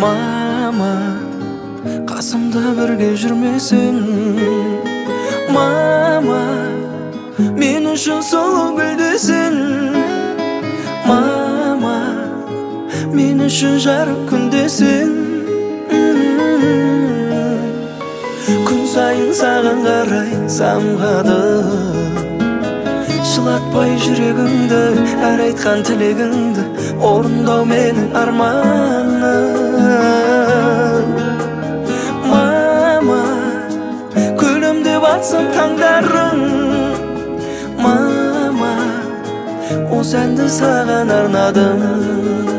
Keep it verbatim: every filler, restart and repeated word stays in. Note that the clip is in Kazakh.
Мама, қасымда бірге жүрмесің. Мама, мен үшін сұлу гүлдесің. Мама, мен үшін жарық күндесің. Күн сайын саған қарай самғады, жылатпай жүрегіңді, әр айтқан тілегіңді орындау менің арманым. Мама, күлімдеп атсам таңдарың. Мама, осы әнді саған арнадым.